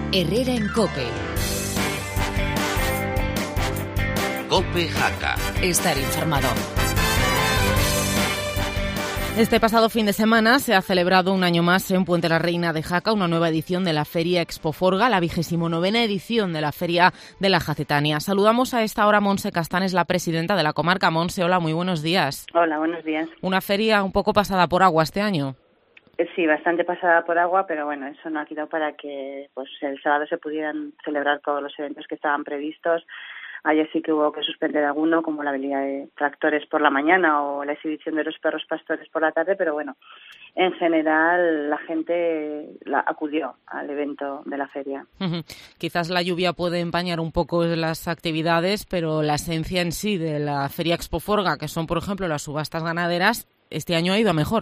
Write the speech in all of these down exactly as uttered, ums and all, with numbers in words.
Herrera en COPE. COPE Jaca. Estar informado. Este pasado fin de semana se ha celebrado un año más en Puente la Reina de Jaca una nueva edición de la Feria Expoforga, la vigésimo novena edición de la Feria de la Jacetania. Saludamos a esta hora a Montse Castanes, la presidenta de la comarca. Montse, hola, muy buenos días. Hola, buenos días. Una feria un poco pasada por agua este año. Sí, bastante pasada por agua, pero bueno, eso no ha quitado para que pues el sábado se pudieran celebrar todos los eventos que estaban previstos. Ayer sí que hubo que suspender alguno, como la habilidad de tractores por la mañana o la exhibición de los perros pastores por la tarde, pero bueno, en general la gente la acudió al evento de la feria. Uh-huh. Quizás la lluvia puede empañar un poco las actividades, pero la esencia en sí de la Feria Expoforga, que son, por ejemplo, las subastas ganaderas, este año ha ido a mejor.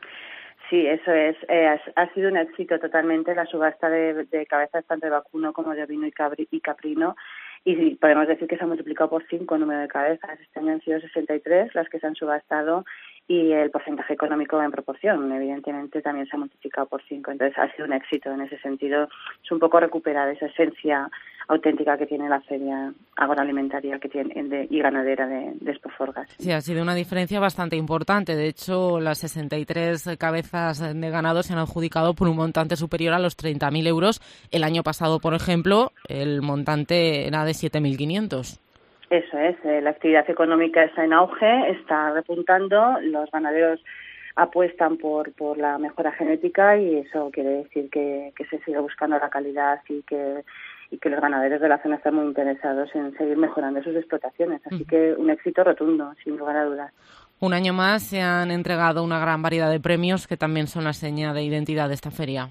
Sí, eso es. Eh, ha, ha sido un éxito totalmente la subasta de, de cabezas tanto de vacuno como de ovino y, cabri, y caprino. Y podemos decir que se ha multiplicado por cinco el número de cabezas. Este año han sido sesenta y tres las que se han subastado y el porcentaje económico en proporción, evidentemente, también se ha multiplicado por cinco. Entonces ha sido un éxito en ese sentido. Es un poco recuperar esa esencia auténtica que tiene la feria agroalimentaria que tiene de, y ganadera de, de Expoforgas. Sí, ha sido una diferencia bastante importante. De hecho, las sesenta y tres cabezas de ganado se han adjudicado por un montante superior a los treinta mil euros. El año pasado, por ejemplo, el montante era de siete mil quinientos. Eso es, eh, la actividad económica está en auge, está repuntando, los ganaderos apuestan por por la mejora genética y eso quiere decir que, que se sigue buscando la calidad y que y que los ganaderos de la zona están muy interesados en seguir mejorando sus explotaciones. Así uh-huh. que un éxito rotundo, sin lugar a dudas. Un año más se han entregado una gran variedad de premios que también son la seña de identidad de esta feria.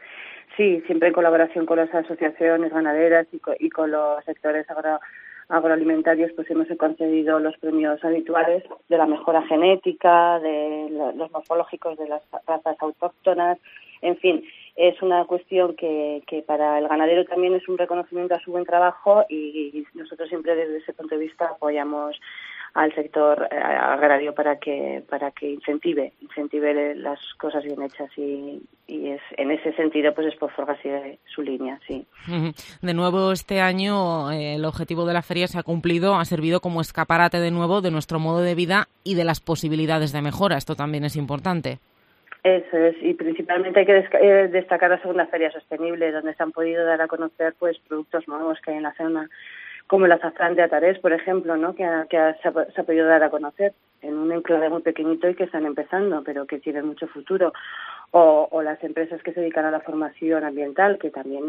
Sí, siempre en colaboración con las asociaciones ganaderas y con, y con los sectores agro, agroalimentarios, pues hemos concedido los premios habituales de la mejora genética, de los morfológicos de las razas autóctonas, en fin, es una cuestión que, que para el ganadero también es un reconocimiento a su buen trabajo y nosotros siempre desde ese punto de vista apoyamos al sector agrario para que para que incentive incentive las cosas bien hechas y, y es en ese sentido pues Expoforga sigue su línea, sí. De nuevo este año eh, el objetivo de la feria se ha cumplido, ha servido como escaparate de nuevo de nuestro modo de vida y de las posibilidades de mejora. Esto también es importante. Eso es, y principalmente hay que desca- eh, destacar la segunda feria sostenible, donde se han podido dar a conocer pues productos nuevos que hay en la zona, como el azafrán de Atarés, por ejemplo, ¿no? que, ha, que ha, se, ha, se ha podido dar a conocer en un enclave muy pequeñito y que están empezando, pero que tienen mucho futuro. O, o las empresas que se dedican a la formación ambiental, que también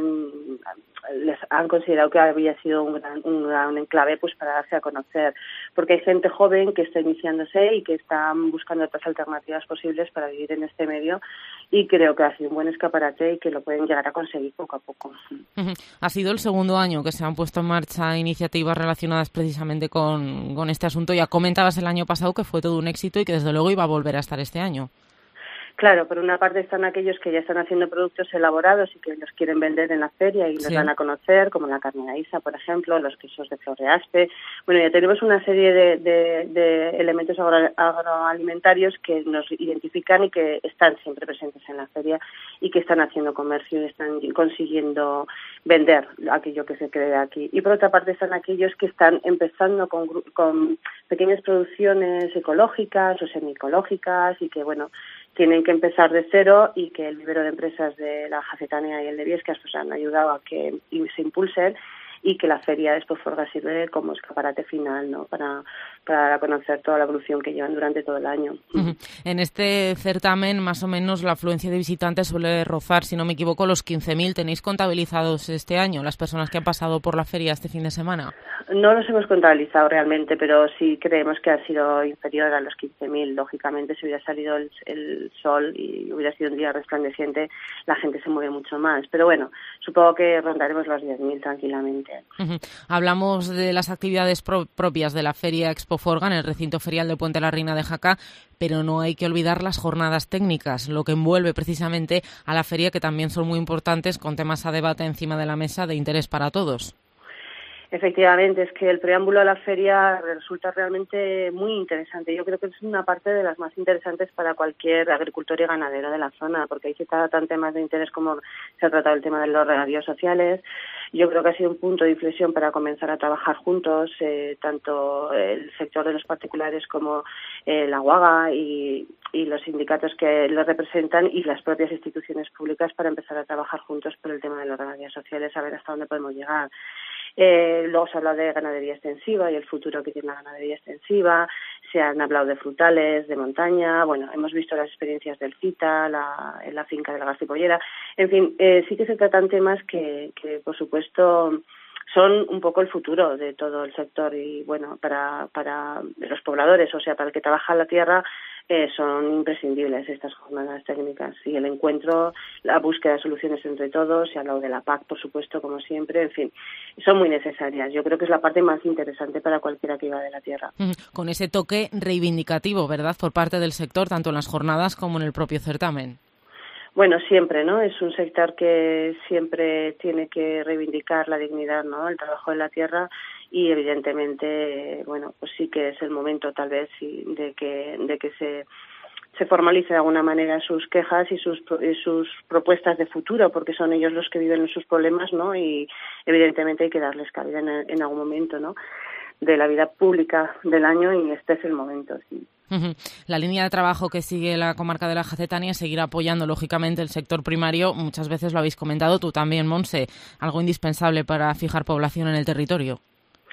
les han considerado que había sido un gran, un gran enclave pues para darse a conocer, porque hay gente joven que está iniciándose y que están buscando otras alternativas posibles para vivir en este medio y creo que ha sido un buen escaparate y que lo pueden llegar a conseguir poco a poco. Ha sido el segundo año que se han puesto en marcha iniciativas relacionadas precisamente con, con este asunto. Ya comentabas el año pasado que fue todo un éxito y que desde luego iba a volver a estar este año. Claro, por una parte están aquellos que ya están haciendo productos elaborados y que los quieren vender en la feria y los sí. dan a conocer, como la carne de Isa, por ejemplo, los quesos de flor de aspe. Bueno, ya tenemos una serie de, de, de elementos agro, agroalimentarios que nos identifican y que están siempre presentes en la feria y que están haciendo comercio y están consiguiendo vender aquello que se crea aquí. Y por otra parte están aquellos que están empezando con, con pequeñas producciones ecológicas o semi-ecológicas y que, bueno, tienen que empezar de cero y que el vivero de empresas de la Jacetania y el de Viescas pues han ayudado a que se impulsen y que la feria de Expoforga sirve como escaparate final, ¿no? Para, para conocer toda la evolución que llevan durante todo el año. Uh-huh. En este certamen, más o menos, la afluencia de visitantes suele rozar, si no me equivoco, los quince mil. ¿Tenéis contabilizados este año las personas que han pasado por la feria este fin de semana? No los hemos contabilizado realmente, pero sí creemos que ha sido inferior a los quince mil. Lógicamente, si hubiera salido el, el sol y hubiera sido un día resplandeciente, la gente se mueve mucho más. Pero bueno, supongo que rondaremos los diez mil tranquilamente. Uh-huh. Hablamos de las actividades pro- propias de la Feria Expoforga en el recinto ferial de Puente la Reina de Jaca, pero no hay que olvidar las jornadas técnicas, lo que envuelve precisamente a la feria, que también son muy importantes, con temas a debate encima de la mesa de interés para todos. Efectivamente, es que el preámbulo a la feria resulta realmente muy interesante. Yo creo que es una parte de las más interesantes para cualquier agricultor y ganadero de la zona, porque ahí se tratan temas de interés como se ha tratado el tema de los regadíos sociales. Yo creo que ha sido un punto de inflexión para comenzar a trabajar juntos, eh, tanto el sector de los particulares como eh, la UAGA y, y los sindicatos que los representan y las propias instituciones públicas para empezar a trabajar juntos por el tema de los regadíos sociales, a ver hasta dónde podemos llegar. Eh, luego se ha hablado de ganadería extensiva y el futuro que tiene la ganadería extensiva, se han hablado de frutales, de montaña, bueno, hemos visto las experiencias del Cita, la, en la finca de la Garcipollera, en fin, eh, sí que se tratan temas que, que por supuesto son un poco el futuro de todo el sector y bueno, para, para los pobladores, o sea, para el que trabaja la tierra, eh, son imprescindibles estas jornadas técnicas y el encuentro, la búsqueda de soluciones entre todos, se ha hablado de la P A C, por supuesto, como siempre, en fin, son muy necesarias. Yo creo que es la parte más interesante para cualquiera que viva de la tierra. Con ese toque reivindicativo, ¿verdad?, por parte del sector, tanto en las jornadas como en el propio certamen. Bueno, siempre, ¿no? Es un sector que siempre tiene que reivindicar la dignidad, ¿no?, el trabajo en la tierra y evidentemente, bueno, pues sí que es el momento tal vez sí, de que de que se se formalice de alguna manera sus quejas y sus y sus propuestas de futuro, porque son ellos los que viven sus problemas, ¿no? Y evidentemente hay que darles cabida en, en algún momento, ¿no?, de la vida pública del año y este es el momento, sí. La línea de trabajo que sigue la comarca de la Jacetania es seguir apoyando, lógicamente, el sector primario. Muchas veces lo habéis comentado tú también, Montse, algo indispensable para fijar población en el territorio.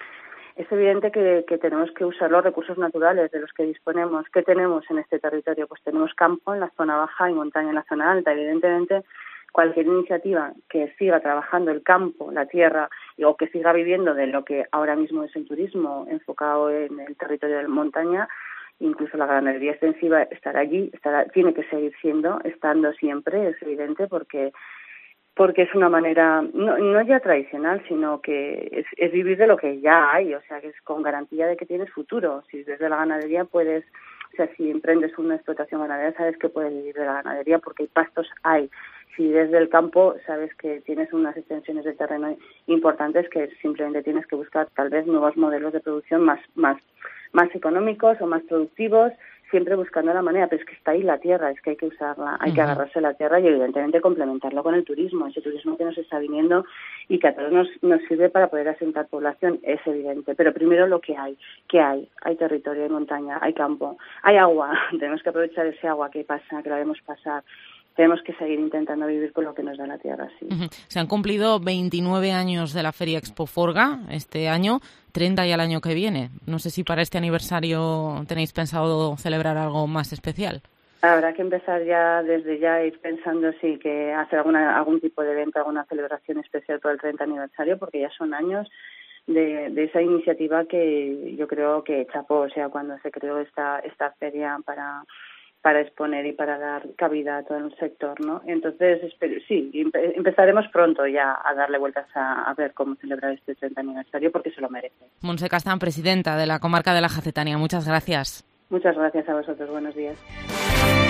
Es evidente que, que tenemos que usar los recursos naturales de los que disponemos. ¿Qué tenemos en este territorio? Pues tenemos campo en la zona baja y montaña en la zona alta. Evidentemente, cualquier iniciativa que siga trabajando el campo, la tierra, o que siga viviendo de lo que ahora mismo es el turismo enfocado en el territorio de la montaña, incluso la ganadería extensiva estará allí, estará, tiene que seguir siendo, estando siempre, es evidente, porque porque es una manera, no, no ya tradicional, sino que es, es vivir de lo que ya hay, o sea, que es con garantía de que tienes futuro. Si desde la ganadería puedes, o sea, si emprendes una explotación ganadera, sabes que puedes vivir de la ganadería porque hay pastos, hay. Si desde el campo sabes que tienes unas extensiones de terreno importantes que simplemente tienes que buscar tal vez nuevos modelos de producción más, más, más económicos o más productivos, siempre buscando la manera, pero es que está ahí la tierra, es que hay que usarla, hay uh-huh. que agarrarse a la tierra y evidentemente complementarlo con el turismo, ese turismo que nos está viniendo y que a todos nos, nos sirve para poder asentar población, es evidente, pero primero lo que hay, ¿qué hay? Hay territorio, hay montaña, hay campo, hay agua, tenemos que aprovechar ese agua que pasa, que la debemos pasar. Tenemos que seguir intentando vivir con lo que nos da la tierra, sí. Uh-huh. Se han cumplido veintinueve años de la Feria Expoforga este año, treinta ya el año que viene. No sé si para este aniversario tenéis pensado celebrar algo más especial. Habrá que empezar ya desde ya ir pensando sí que hacer alguna algún tipo de evento, alguna celebración especial por el treinta aniversario, porque ya son años de, de esa iniciativa que yo creo que chapó, o sea, cuando se creó esta esta feria para para exponer y para dar cabida a todo el sector, ¿no? Entonces, sí, empezaremos pronto ya a darle vueltas a, a ver cómo celebrar este treinta aniversario, porque se lo merece. Montse Castán, presidenta de la comarca de la Jacetania, muchas gracias. Muchas gracias a vosotros, buenos días.